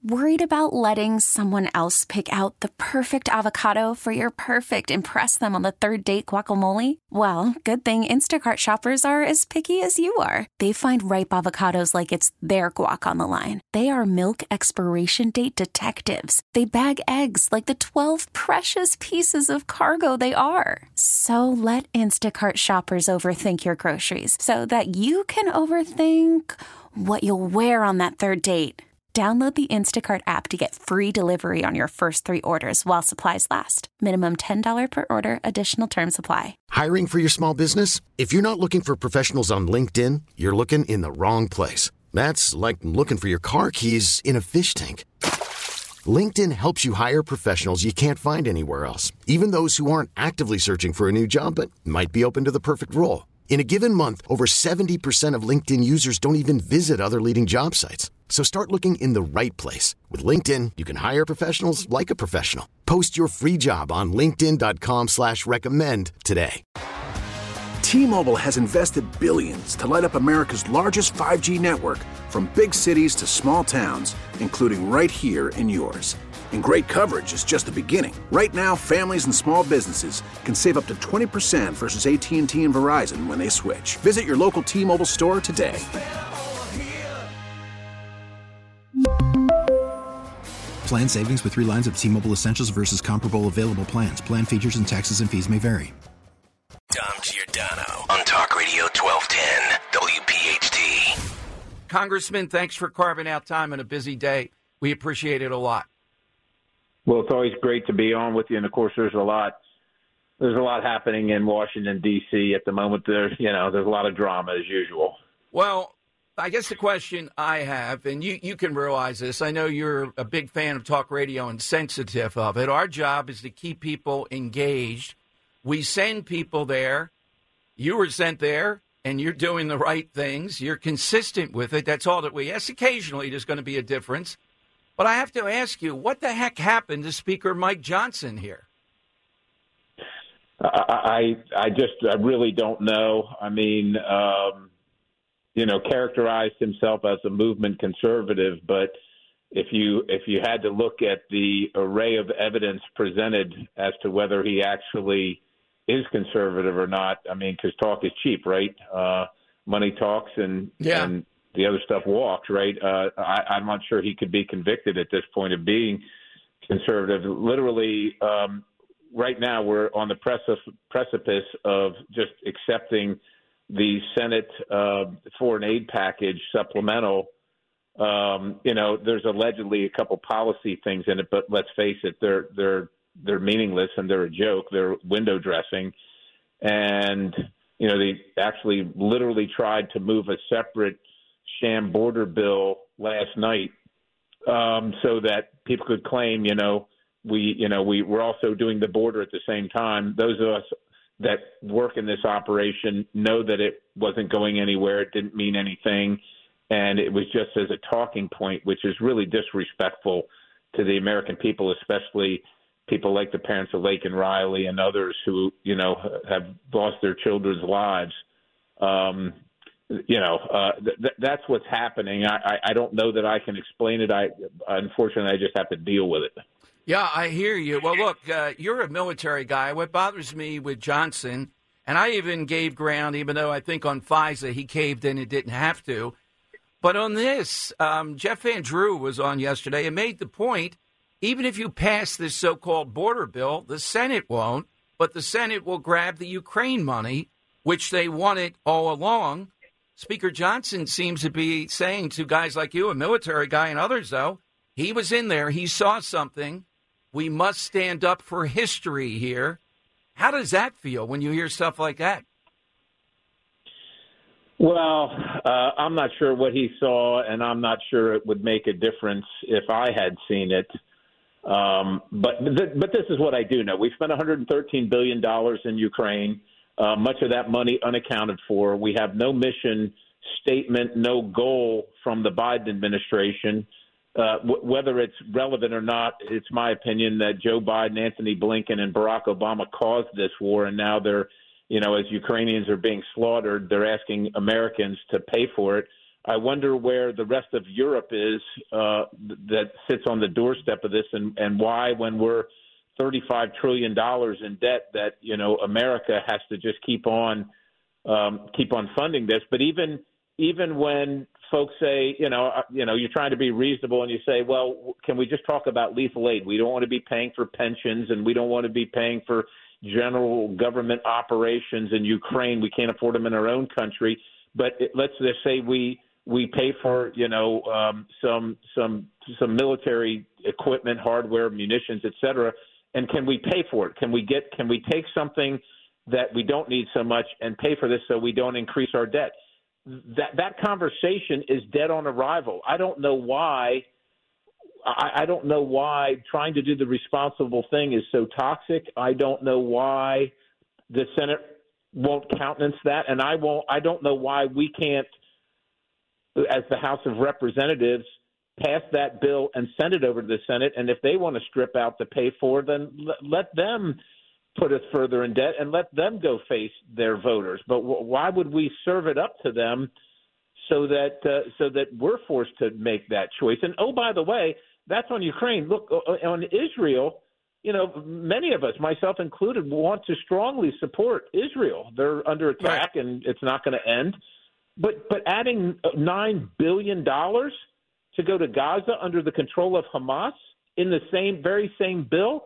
Worried about letting someone else pick out the perfect avocado for your perfect impress them on the third date guacamole? Well, good thing Instacart shoppers are as picky as you are. They find ripe avocados like it's their guac on the line. They are milk expiration date detectives. They bag eggs like the 12 precious pieces of cargo they are. So let Instacart shoppers overthink your groceries so that you can overthink what you'll wear on that third date. Download the Instacart app to get free delivery on your first 3 orders while supplies last. Minimum $10 per order. Additional terms apply. Hiring for your small business? If you're not looking for professionals on LinkedIn, you're looking in the wrong place. That's like looking for your car keys in a fish tank. LinkedIn helps you hire professionals you can't find anywhere else, even those who aren't actively searching for a new job but might be open to the perfect role. In a given month, over 70% of LinkedIn users don't even visit other leading job sites. So start looking in the right place. With LinkedIn, you can hire professionals like a professional. Post your free job on linkedin.com/recommend today. T-Mobile has invested billions to light up America's largest 5G network, from big cities to small towns, including right here in yours. And great coverage is just the beginning. Right now, families and small businesses can save up to 20% versus AT&T and Verizon when they switch. Visit your local T-Mobile store today. Plan savings with 3 lines of T-Mobile Essentials versus comparable available plans. Plan features and taxes and fees may vary. Dom Giordano on Talk Radio 1210 WPHT. Congressman, thanks for carving out time on a busy day. We appreciate it a lot. Well, it's always great to be on with you, and of course, there's a lot happening in Washington D.C. at the moment. There's a lot of drama as usual. Well, I guess the question I have, and you can realize this, I know you're a big fan of talk radio and sensitive of it. Our job is to keep people engaged. We send people there. You were sent there, and you're doing the right things. You're consistent with it. That's all that we ask. Occasionally, there's going to be a difference. But I have to ask you, what the heck happened to Speaker Mike Johnson here? I really don't know. I mean, characterized himself as a movement conservative, but if you had to look at the array of evidence presented as to whether he actually is conservative or not, I mean, because talk is cheap, right? Money talks and the other stuff walks, right? I'm not sure he could be convicted at this point of being conservative. Literally, right now we're on the precipice of just accepting the Senate foreign aid package supplemental. There's allegedly a couple policy things in it, but let's face it, they're meaningless and they're a joke. They're window dressing. And, they actually literally tried to move a separate sham border bill last night so that people could claim, we're also doing the border at the same time. Those of us that work in this operation know that it wasn't going anywhere. It didn't mean anything. And it was just as a talking point, which is really disrespectful to the American people, especially people like the parents of Laken Riley and others who, have lost their children's lives. That's what's happening. I don't know that I can explain it. Unfortunately, I just have to deal with it. Yeah, I hear you. Well, look, you're a military guy. What bothers me with Johnson, and I even gave ground, even though I think on FISA he caved in and didn't have to. But on this, Jeff Van Drew was on yesterday and made the point, even if you pass this so-called border bill, the Senate won't, but the Senate will grab the Ukraine money, which they wanted all along. Speaker Johnson seems to be saying to guys like you, a military guy and others, though, he was in there, he saw something. We must stand up for history here. How does that feel when you hear stuff like that? Well, I'm not sure what he saw, and I'm not sure it would make a difference if I had seen it. But this is what I do know. We spent $113 billion in Ukraine, much of that money unaccounted for. We have no mission statement, no goal from the Biden administration. Whether it's relevant or not, it's my opinion that Joe Biden, Anthony Blinken, and Barack Obama caused this war, and now they're, as Ukrainians are being slaughtered, they're asking Americans to pay for it. I wonder where the rest of Europe is that sits on the doorstep of this, and why, when we're $35 trillion in debt, that America has to just keep on funding this. But even when folks say, you're trying to be reasonable and you say, well, can we just talk about lethal aid? We don't want to be paying for pensions, and we don't want to be paying for general government operations in Ukraine. We can't afford them in our own country. But let's just say we pay for, some military equipment, hardware, munitions, et cetera. And can we pay for it? Can we take something that we don't need so much and pay for this so we don't increase our debt? That conversation is dead on arrival. I don't know why trying to do the responsible thing is so toxic. I don't know why the Senate won't countenance that, and I don't know why we can't, as the House of Representatives, pass that bill and send it over to the Senate. And if they want to strip out the pay for, then let them put us further in debt and let them go face their voters. But why would we serve it up to them so that we're forced to make that choice? And oh, by the way, that's on Ukraine. Look, on Israel, many of us, myself included, want to strongly support Israel. They're under attack, right, and it's not going to end. But adding $9 billion to go to Gaza under the control of Hamas in the very same bill,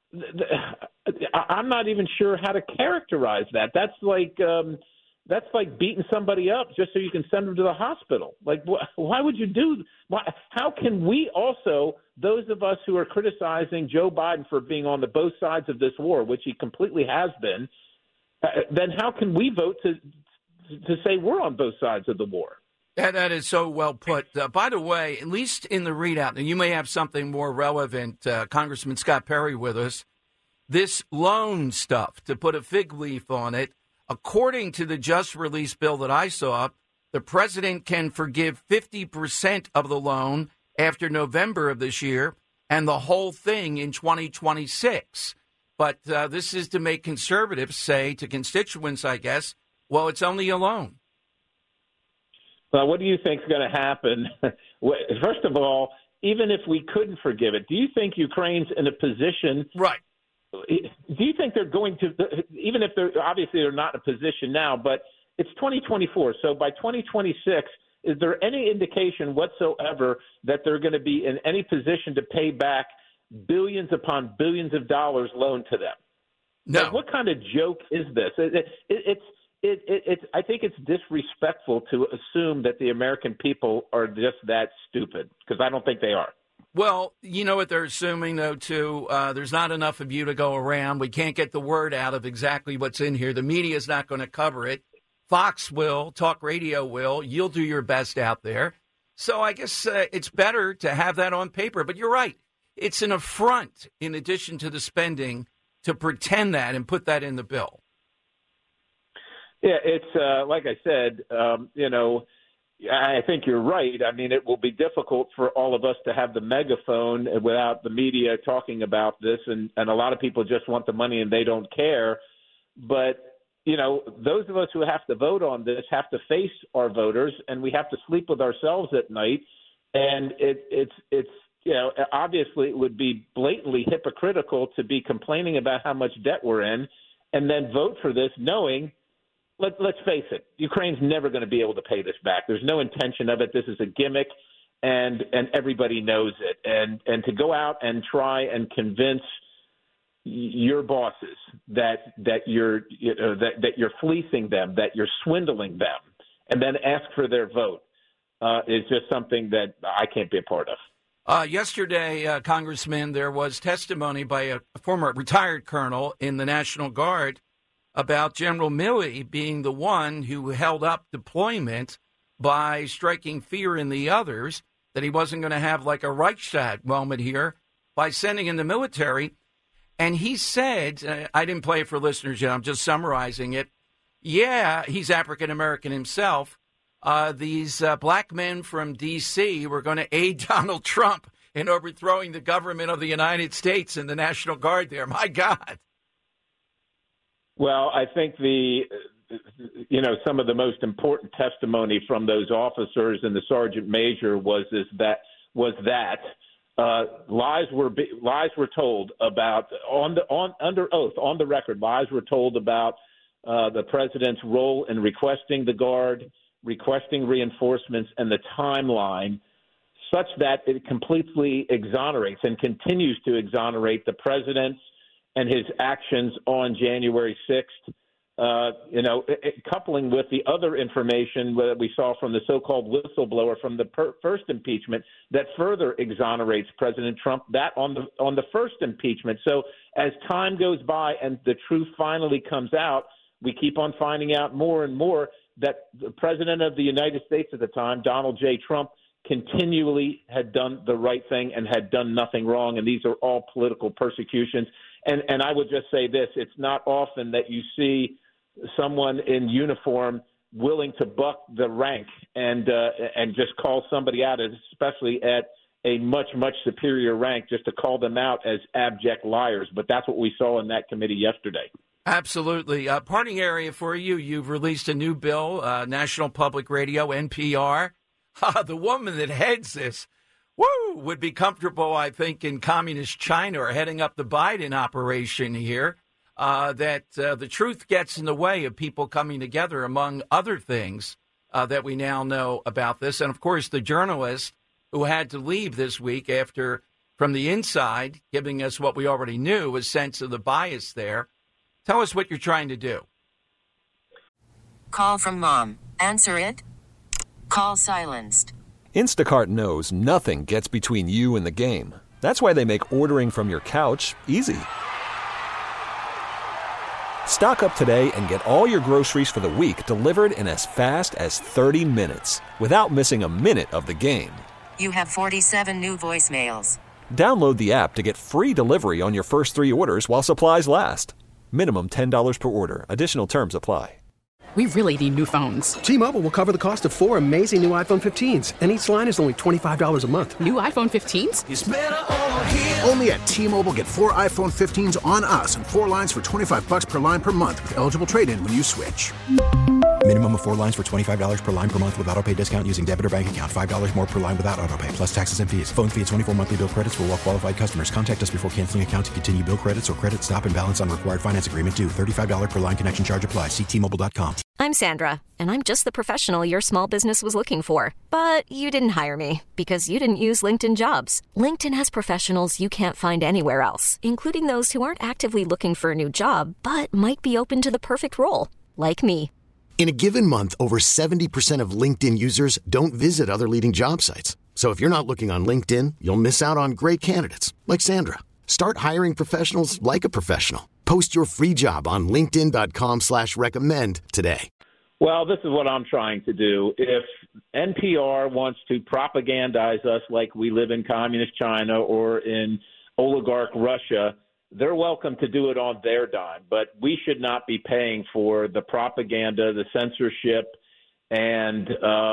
I'm not even sure how to characterize that. That's like beating somebody up just so you can send them to the hospital. Like, why would you do? How can we also, those of us who are criticizing Joe Biden for being on both sides of this war, which he completely has been, then how can we vote to say we're on both sides of the war? That is so well put. By the way, at least in the readout, and you may have something more relevant, Congressman Scott Perry with us, this loan stuff, to put a fig leaf on it, according to the just released bill that I saw, the president can forgive 50% of the loan after November of this year and the whole thing in 2026. But this is to make conservatives say to constituents, I guess, well, it's only a loan. Well, what do you think is going to happen? First of all, even if we couldn't forgive it, do you think Ukraine's in a position? Right. Do you think they're going to, even if they're not in a position now, but it's 2024. So by 2026, is there any indication whatsoever that they're going to be in any position to pay back billions upon billions of dollars loaned to them? No. Like, what kind of joke is this? I think it's disrespectful to assume that the American people are just that stupid, because I don't think they are. Well, you know what they're assuming, though, too? There's not enough of you to go around. We can't get the word out of exactly what's in here. The media is not going to cover it. Fox will. Talk radio will. You'll do your best out there. So I guess it's better to have that on paper. But you're right. It's an affront, in addition to the spending, to pretend that and put that in the bill. Yeah, it's like I said, I think you're right. I mean, it will be difficult for all of us to have the megaphone without the media talking about this, and a lot of people just want the money and they don't care. But, those of us who have to vote on this have to face our voters, and we have to sleep with ourselves at night. And it's obviously it would be blatantly hypocritical to be complaining about how much debt we're in and then vote for this knowing, let's face it, Ukraine's never going to be able to pay this back. There's no intention of it. This is a gimmick, and everybody knows it. And to go out and try and convince your bosses that you're fleecing them, that you're swindling them, and then ask for their vote is just something that I can't be a part of. Yesterday, Congressman, there was testimony by a former retired colonel in the National Guard about General Milley being the one who held up deployment by striking fear in the others, that he wasn't going to have like a Reichstag moment here by sending in the military. And he said, I didn't play it for listeners yet, I'm just summarizing it. Yeah, he's African-American himself. These black men from D.C. were going to aid Donald Trump in overthrowing the government of the United States and the National Guard there. My God. Well, I think the some of the most important testimony from those officers and the sergeant major was that lies were told about under oath on the record. Lies were told about the president's role in requesting the Guard, requesting reinforcements, and the timeline, such that it completely exonerates and continues to exonerate the president and his actions on January 6th. Coupling with the other information that we saw from the so-called whistleblower from the first impeachment that further exonerates President Trump, that on the first impeachment. So as time goes by and the truth finally comes out, we keep on finding out more and more that the president of the United States at the time, Donald J. Trump, continually had done the right thing and had done nothing wrong. And these are all political persecutions. And I would just say this, it's not often that you see someone in uniform willing to buck the rank and just call somebody out, especially at a much, much superior rank, just to call them out as abject liars. But that's what we saw in that committee yesterday. Absolutely. Parting area for you. You've released a new bill, National Public Radio, NPR. The woman that heads this, would be comfortable, I think, in communist China or heading up the Biden operation here. That the truth gets in the way of people coming together, among other things that we now know about this. And, of course, the journalist who had to leave this week after, from the inside, giving us what we already knew, a sense of the bias there. Tell us what you're trying to do. Call from mom. Answer it. Call silenced. Instacart knows nothing gets between you and the game. That's why they make ordering from your couch easy. Stock up today and get all your groceries for the week delivered in as fast as 30 minutes without missing a minute of the game. You have 47 new voicemails. Download the app to get free delivery on your first 3 orders while supplies last. Minimum $10 per order. Additional terms apply. We really need new phones. T-Mobile will cover the cost of 4 amazing new iPhone 15s, and each line is only $25 a month. New iPhone 15s? It's better over here. Only at T-Mobile, get 4 iPhone 15s on us and 4 lines for $25 per line per month with eligible trade-in when you switch. Minimum of 4 lines for $25 per line per month with autopay discount using debit or bank account. $5 more per line without autopay, plus taxes and fees. Phone fee at 24 monthly bill credits for well-qualified customers. Contact us before canceling account to continue bill credits or credit stop and balance on required finance agreement due. $35 per line connection charge applies. See T-Mobile.com. I'm Sandra, and I'm just the professional your small business was looking for. But you didn't hire me because you didn't use LinkedIn Jobs. LinkedIn has professionals you can't find anywhere else, including those who aren't actively looking for a new job, but might be open to the perfect role, like me. In a given month, over 70% of LinkedIn users don't visit other leading job sites. So if you're not looking on LinkedIn, you'll miss out on great candidates like Sandra. Start hiring professionals like a professional. Post your free job on linkedin.com/recommend today. Well, this is what I'm trying to do. If NPR wants to propagandize us like we live in communist China or in oligarch Russia, they're welcome to do it on their dime. But we should not be paying for the propaganda, the censorship, and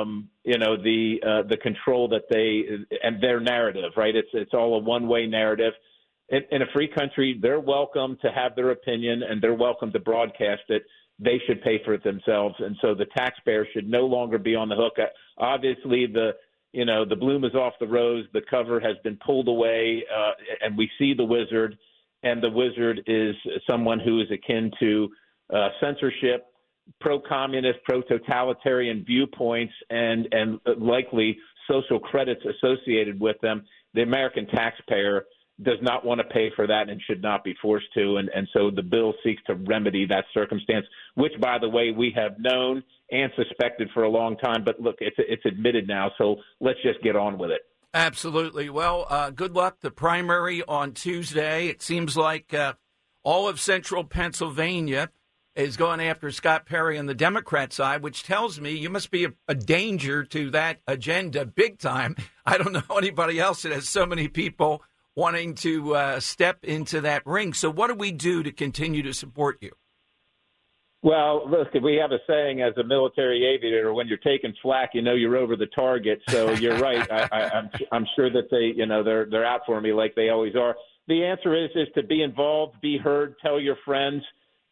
the control that and their narrative. Right? It's all a one-way narrative. In a free country, they're welcome to have their opinion and they're welcome to broadcast it. They should pay for it themselves, and so the taxpayer should no longer be on the hook. Obviously, the bloom is off the rose. The cover has been pulled away, and we see the wizard. And the wizard is someone who is akin to censorship, pro-communist, pro-totalitarian viewpoints, and likely social credits associated with them. The American taxpayer does not want to pay for that and should not be forced to. And so the bill seeks to remedy that circumstance, which, by the way, we have known and suspected for a long time. But look, it's admitted now, so let's just get on with it. Absolutely. Well, good luck. The primary on Tuesday. It seems like all of central Pennsylvania is going after Scott Perry on the Democrat side, which tells me you must be a danger to that agenda big time. I don't know anybody else that has so many people wanting to step into that ring. So what do we do to continue to support you? Well, look, we have a saying as a military aviator: when you're taking flak, you know you're over the target. So you're right. I'm sure that they're out for me like they always are. The answer is to be involved, be heard, tell your friends,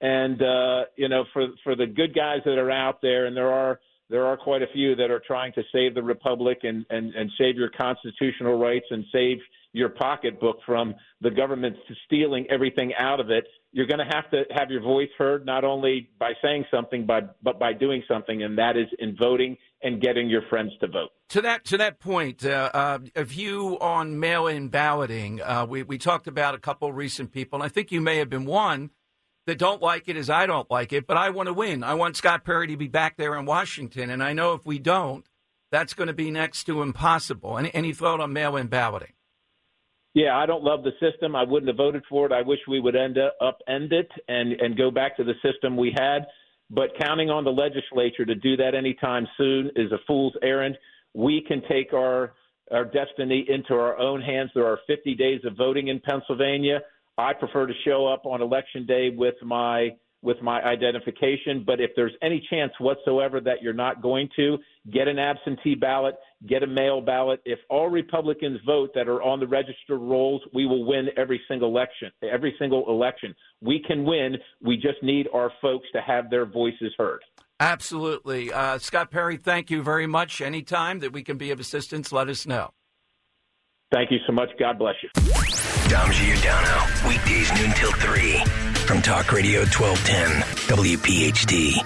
And for the good guys that are out there, and there are quite a few that are trying to save the republic and save your constitutional rights and save your pocketbook from the government stealing everything out of it. You're going to have your voice heard, not only by saying something, but by doing something, and that is in voting and getting your friends to vote. To that point, a view on mail-in balloting. We talked about a couple of recent people, and I think you may have been one that don't like it as I don't like it, but I want to win. I want Scott Perry to be back there in Washington, and I know if we don't, that's going to be next to impossible. Any thought on mail-in balloting? Yeah, I don't love the system. I wouldn't have voted for it. I wish we would upend it and go back to the system we had. But counting on the legislature to do that anytime soon is a fool's errand. We can take our destiny into our own hands. There are 50 days of voting in Pennsylvania. I prefer to show up on Election Day with my identification. But if there's any chance whatsoever that you're not going to, get an absentee ballot, get a mail ballot. If all Republicans vote that are on the registered rolls, we will win every single election. We can win. We just need our folks to have their voices heard. Absolutely. Scott Perry, thank you very much. Anytime that we can be of assistance, let us know. Thank you so much. God bless you. Dom Giordano, weekdays noon till 3 from Talk Radio 1210 WPHT.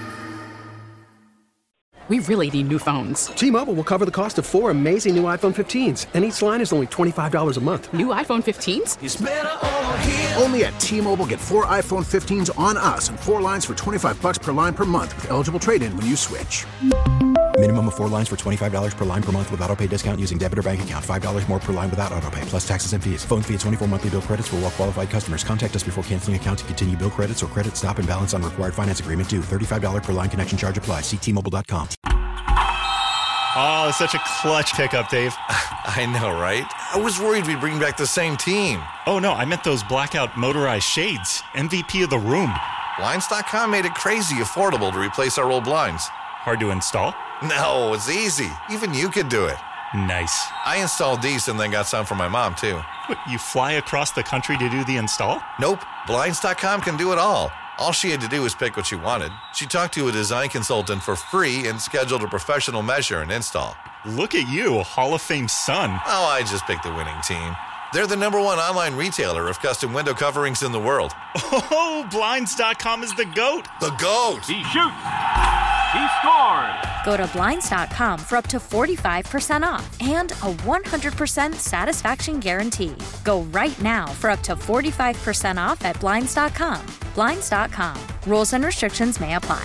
We really need new phones. T-Mobile will cover the cost of 4 amazing new iPhone 15s, and each line is only $25 a month. New iPhone 15s? It's better over here. Only at T-Mobile, get 4 iPhone 15s on us and 4 lines for $25 per line per month with eligible trade-in when you switch. Minimum of 4 lines for $25 per line per month with autopay discount using debit or bank account. $5 more per line without autopay, plus taxes and fees. Phone fee at 24 monthly bill credits for well-qualified customers. Contact us before canceling account to continue bill credits or credit stop and balance on required finance agreement due. $35 per line connection charge applies. See T-Mobile.com. Oh, such a clutch pickup, Dave. I know, right? I was worried we'd bring back the same team. Oh, no, I meant those blackout motorized shades. MVP of the room. Blinds.com made it crazy affordable to replace our old blinds. Hard to install? No, it's easy. Even you could do it. Nice. I installed these and then got some for my mom, too. What, you fly across the country to do the install? Nope. Blinds.com can do it all. All she had to do was pick what she wanted. She talked to a design consultant for free and scheduled a professional measure and install. Look at you, Hall of Fame son. Oh, I just picked the winning team. They're the #1 online retailer of custom window coverings in the world. Oh, Blinds.com is the GOAT. The GOAT. He shoots. He scored. Go to Blinds.com for up to 45% off and a 100% satisfaction guarantee. Go right now for up to 45% off at Blinds.com. Blinds.com. Rules and restrictions may apply.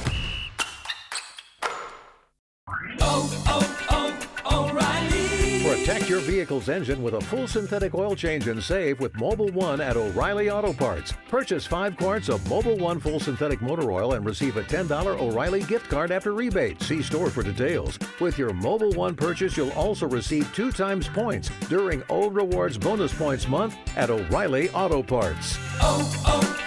Protect your vehicle's engine with a full synthetic oil change and save with Mobil 1 at O'Reilly Auto Parts. Purchase 5 quarts of Mobil 1 full synthetic motor oil and receive a $10 O'Reilly gift card after rebate. See store for details. With your Mobil 1 purchase, you'll also receive 2 times points during O Rewards Bonus Points Month at O'Reilly Auto Parts.